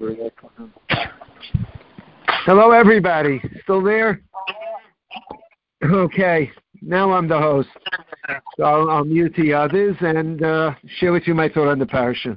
Hello, everybody. Still there? Okay. Now I'm the host. So I'll mute the others and share with you my thought on the parasha.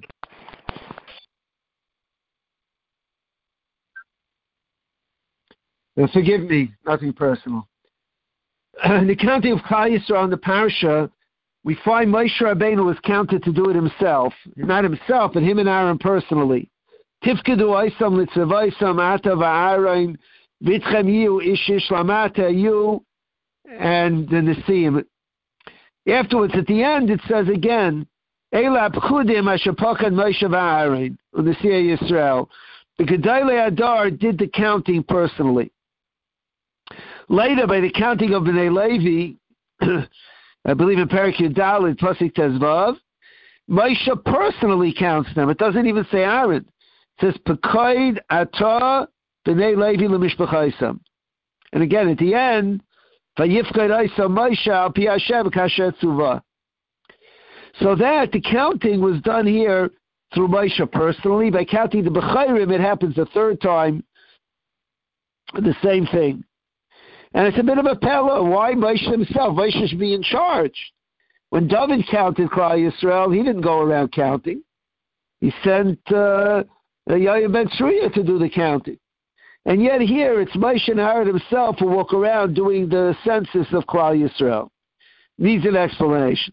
Now, forgive me, nothing personal. In the counting of Klal Yisrael in the parasha, we find Moshe Rabbeinu was counted to do it himself. Not himself, but him and Aaron personally. Tifkedu oisam litzevaisam ata va'aron vitchem yu ishish lamata yu and the Nesim. Afterwards, at the end, it says again, Eila pchudim asher pachad Moshe va'aron u'nesiyah Yisrael. The Gedolei Adar did the counting personally. Later, by the counting of Bnei Levi, I believe in Perek Yudalid, Pasuk Tezvav, Moshe personally counts them. It doesn't even say Aaron. It says, Pekoid Atah Bnei Levi L'mishpachaisam. And again, at the end, Vayifkod Oisam Moshe Al Pi Hashem Kasher Tzuvah. So that the counting was done here through Moshe personally. By counting the Bechayrim, it happens the third time, the same thing. And it's a bit of a pella. Why Moshe himself? Moshe should be in charge. When David counted Klal Yisrael, he didn't go around counting. He sent Yair ben Tzruya to do the counting. And yet here, it's Moshe and Aaron himself who walk around doing the census of Klal Yisrael. Needs an explanation.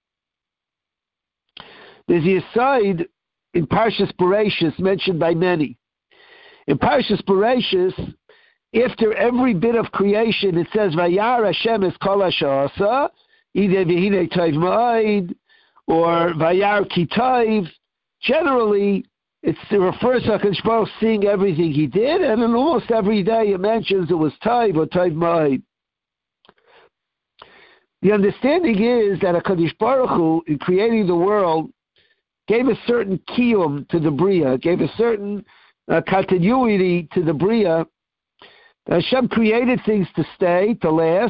There's the aside in Parshas Bereshis mentioned by many. In Parshas Bereshis, after every bit of creation, it says, Vayar Hashem es kol asher asa, either v'hinei tov ma'od, or Vayar ki tov. Generally, it refers to HaKadosh Baruch seeing everything he did, and in almost every day it mentions it was tov or tov ma'od. The understanding is that HaKadosh Baruch Hu, in creating the world, gave a certain kiyum to the Bria, gave a certain continuity to the Bria. Hashem created things to stay, to last,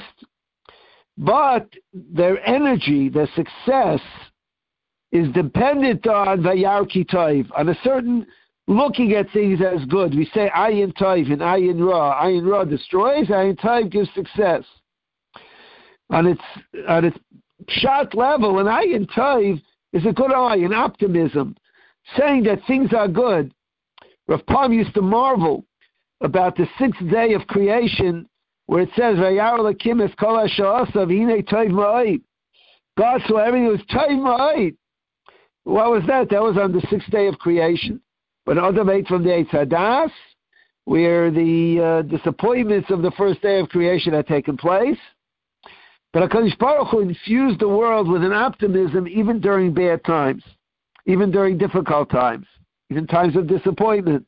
but their energy, their success, is dependent on Vayar ki tov, on a certain looking at things as good. We say Ayin Tov and Ayin Ra. Ayin Ra destroys, Ayin Tov gives success. On its shot level, an Ayin Tov is a good eye, an optimism, saying that things are good. Rav Palm used to marvel about the sixth day of creation, where it says, "Vayar Elokim es kol asher asa v'hinei tov ma'od." God saw everything was tov ma'od. What was that? That was on the sixth day of creation. When Adam ate from the Eitz Hadas, where the disappointments of the first day of creation had taken place. But HaKadosh Baruch Hu infused the world with an optimism even during bad times, even during difficult times, even times of disappointment.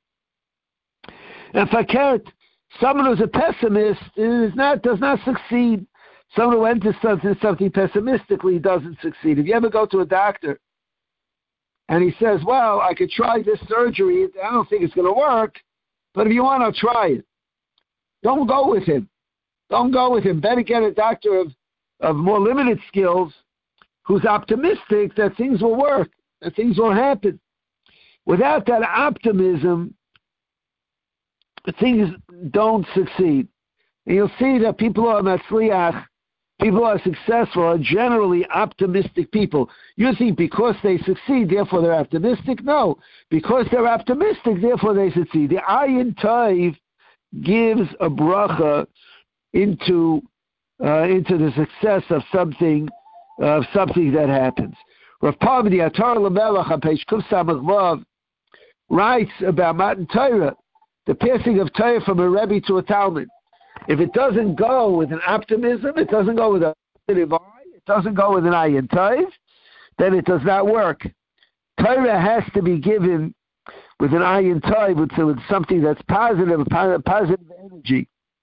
And fakert, someone who's a pessimist does not succeed. Someone who enters something pessimistically doesn't succeed. If you ever go to a doctor and he says, well, I could try this surgery, I don't think it's going to work, but if you want, I'll try it. Don't go with him. Don't go with him. Better get a doctor of more limited skills who's optimistic that things will work, that things will happen. Without that optimism, things don't succeed. And you'll see that people who are matzliach, people who are successful, are generally optimistic people. You think because they succeed, therefore they're optimistic? No. Because they're optimistic, therefore they succeed. The Ayin Tov gives a bracha into the success of something that happens. Rav Palm, the Atar Lamelech on page Kuf Samach Vav, writes about Matan Torah, the passing of Torah from a Rebbe to a Talmud. If it doesn't go with an optimism, it doesn't go with a positive eye, it doesn't go with an Ayin Tov, then it does not work. Torah has to be given with an Ayin Tov, with something that's positive, positive energy.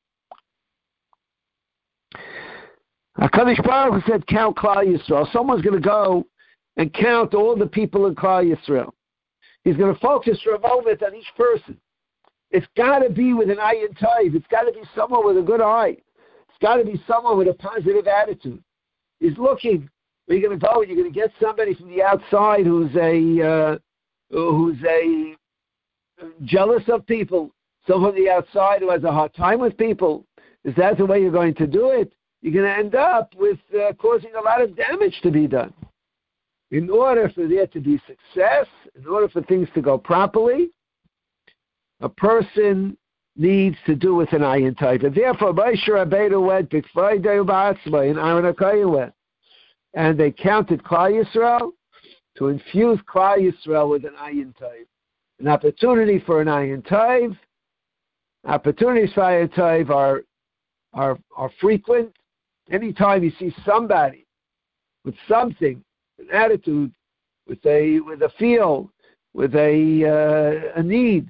HaKadosh Baruch Hu said, count Klal Yisrael. Someone's going to go and count all the people in Klal Yisrael. He's going to focus for a moment on each person. It's got to be with an Ayin Tov. It's got to be someone with a good eye. It's got to be someone with a positive attitude. He's looking. Where you're going to go? You're going to get somebody from the outside who's a jealous of people, someone from the outside who has a hard time with people, is that the way you're going to do it? You're going to end up with causing a lot of damage to be done. In order for there to be success, in order for things to go properly, a person needs to do with an ayin type. And therefore, Moshe Rabbeinu went, and Aaron HaKohen went. And they counted Klal Yisrael to infuse Klal Yisrael with an ayin type. An opportunity for an ayin type. Opportunities for ayin type are frequent. Anytime you see somebody with something, an attitude, with a feel, with a need,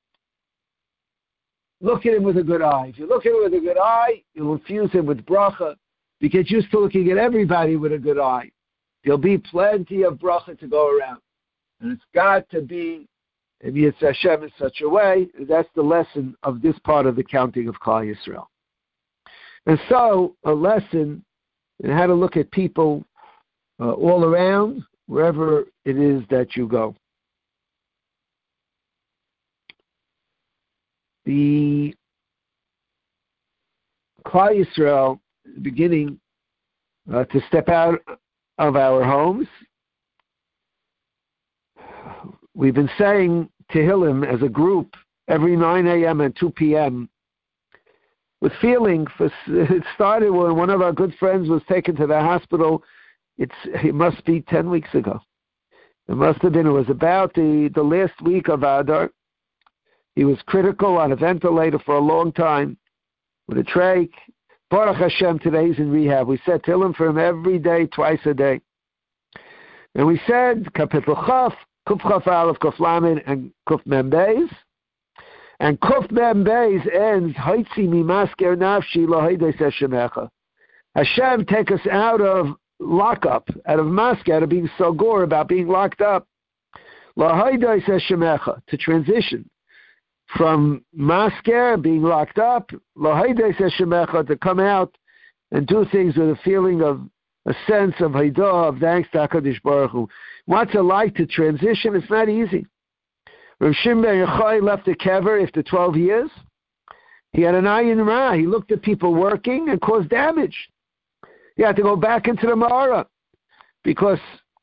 look at him with a good eye. If you look at him with a good eye, you'll infuse him with bracha. If you get used to looking at everybody with a good eye, there'll be plenty of bracha to go around. And it's got to be Yitz Hashem in such a way. That's the lesson of this part of the counting of Klal Yisrael. And so, a lesson in how to look at people all around, wherever it is that you go. The Klal Yisrael beginning to step out of our homes. We've been saying Tehillim as a group every 9 a.m. and 2 p.m. with feeling. It started when one of our good friends was taken to the hospital. It must be 10 weeks ago. It was about the last week of Adar. He was critical on a ventilator for a long time with a trach. Baruch Hashem, today he's in rehab. We said Tehillim for him every day, twice a day. And we said, Kapitel Chaf, Kuf Chaf Aleph, Kuf Lamed, and Kuf Mem Beis. And Kuf Mem Beis ends, Haitzi mi masker nafshi lo haides Hashemecha. Hashem, take us out of lockup, out of masker, out of being so gore about being locked up. Lo haides Hashemecha, to transition from masker, being locked up, lo haides Hashemecha, to come out and do things with a feeling of a sense of haidah, of thanks to HaKadosh Baruch Hu. What's it like to transition? It's not easy. Rav Shimon ben Yochai left the kever after 12 years. He had an ayin ra. He looked at people working and caused damage. He had to go back into the Ma'ara because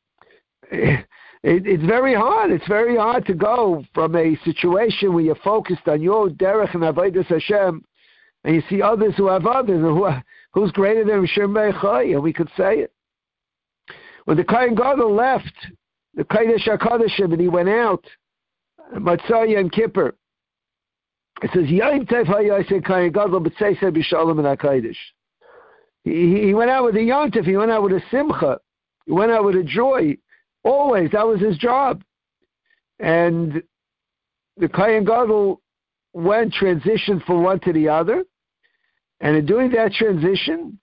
it's very hard. It's very hard to go from a situation where you're focused on your derech and avodas Hashem, and you see others who have others. Who's greater than Rav Shimon ben Yochai? And we could say it. When the Kohen Gadol left the Kodesh HaKodeshim and he went out, Matzah Yom Kippur, it says, Yom Tov HaYoseh Kohen Gadol b'tzeiseh b'shalom and HaKodesh. He went out with a Yom Tov, he went out with a simcha, he went out with a joy. Always, that was his job. And the Kohen Gadol transitioned from one to the other, and in doing that transition,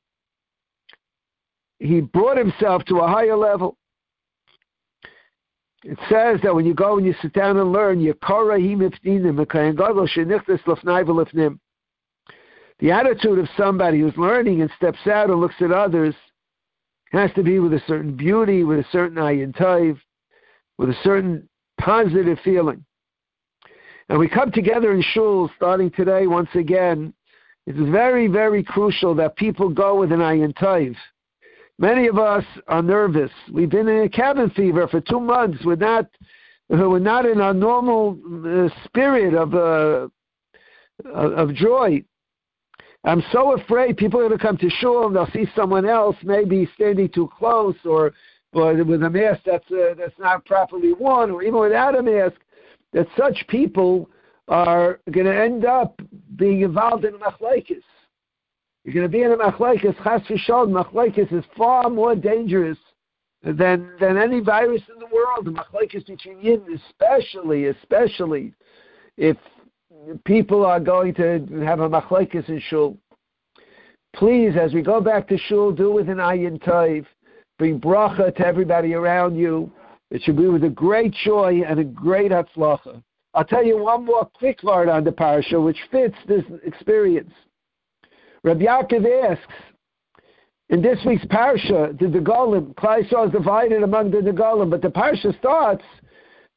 he brought himself to a higher level. It says that when you go and you sit down and learn, the attitude of somebody who's learning and steps out and looks at others has to be with a certain beauty, with a certain ayin tov, with a certain positive feeling. And we come together in shul starting today once again. It's very, very crucial that people go with an ayin tov. Many of us are nervous. We've been in a cabin fever for 2 months. We're not in our normal spirit of joy. I'm so afraid people are going to come to shul and they'll see someone else maybe standing too close or with a mask that's not properly worn, or even without a mask, that such people are going to end up being involved in a machlokes. You're going to be in a machlokes. Chas v'shalom, machlokes is far more dangerous than any virus in the world. The machlokes between Yidden, especially if people are going to have a machlokes in shul. Please, as we go back to shul, do with an ayin tov. Bring bracha to everybody around you. It should be with a great joy and a great hatzlacha. I'll tell you one more quick word on the parasha, which fits this experience. Rabbi Yaakov asks, in this week's parasha, the Negolim, Klal Yisrael is divided among the Negolim, but the parasha starts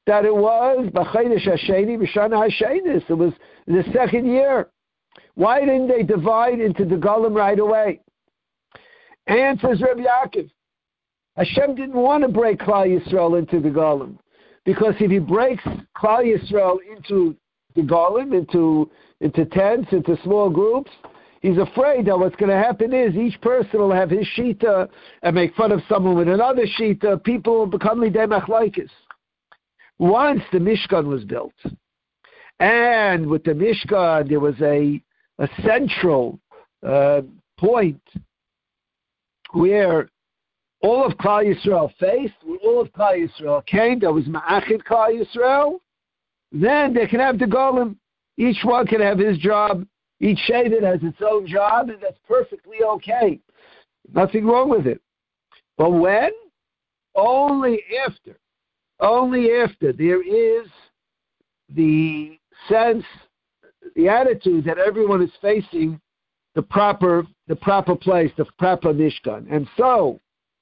that it was B'Chodesh Hasheni B'Shana Hashenis. It was the second year. Why didn't they divide into the Golim right away? Answers Rabbi Yaakov. Hashem didn't want to break Klal Yisrael into the Golim, because if he breaks Klal Yisrael into the Golim, into tents, into small groups, he's afraid that what's going to happen is each person will have his shita and make fun of someone with another shita. People will become lidei machlokes. Once the Mishkan was built, and with the Mishkan there was a central point where all of Klal Yisrael faced, where all of Klal Yisrael came, that was Ma'achid Klal Yisrael, then they can have the Golim. Each one can have his job. Each Shevet has its own job, and that's perfectly okay. Nothing wrong with it. But when? Only after there is the sense, the attitude that everyone is facing the proper place, the proper Mishkan. And so,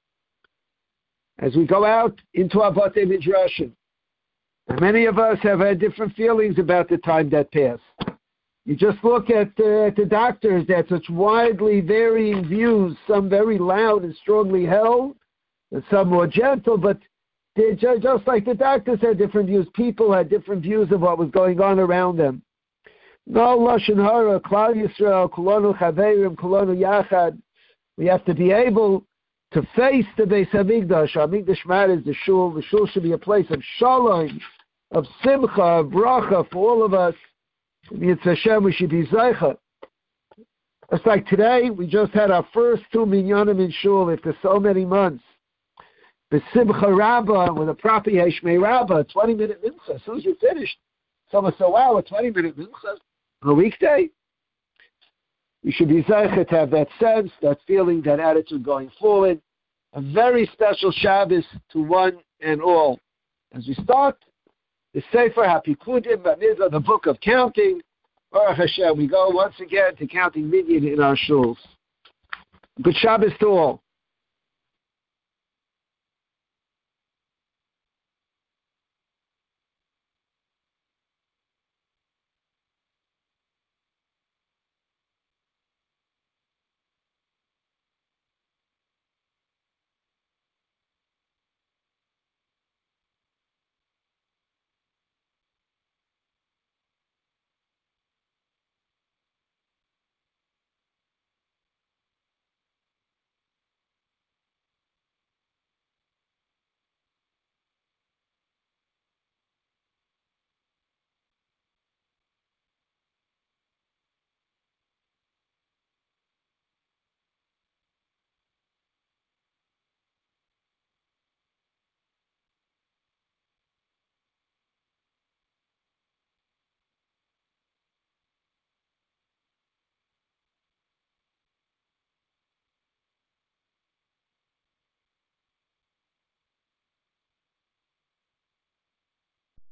as we go out into our Batei Midrashim, many of us have had different feelings about the time that passed. You just look at the doctors, that such widely varying views, some very loud and strongly held, and some more gentle, but they're just like the doctors had different views. People had different views of what was going on around them. No Lashon Hara, Klal Yisrael, Kulonu Chaverim, Kulonu Yachad. We have to be able to face the Beis Hamikdash. Our Mikdash matters, the Shul. The Shul should be a place of Shalom, of Simcha, of Bracha for all of us. Mitzvah Hashem, we should be Zeicha. It's like today, we just had our first 2 minyanim in Shul after so many months. The Simcha Rabbah with a proper Yeshmei Rabbah, 20-minute mincha. As soon as you finished, someone said, wow, a 20-minute mincha on a weekday? We should be Zeicha to have that sense, that feeling, that attitude going forward. A very special Shabbos to one and all. As we start the Sefer HaPikudim, the book of counting, Baruch Hashem, we go once again to counting minyan in our shuls. Good Shabbos to all.